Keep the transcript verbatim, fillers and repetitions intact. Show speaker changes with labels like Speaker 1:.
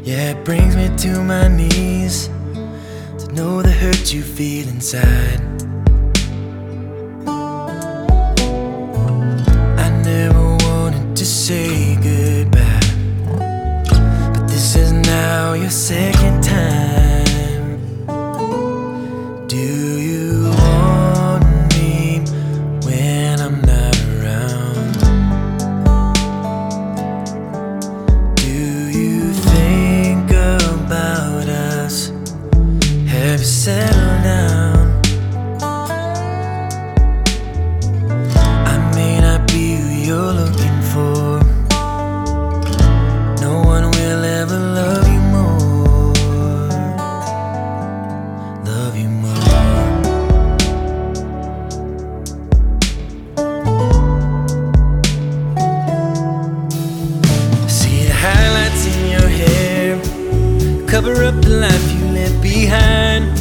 Speaker 1: Yeah, it brings me to my knees to know the hurt you feel inside. I never wanted to say goodbye, but this is now your second time. Do you want me when I'm not around? Do you think about us? Have you settled down? I may not be who you're looking for. No one will ever love you more. Love you more. See the highlights in your hair, cover up the life you left behind.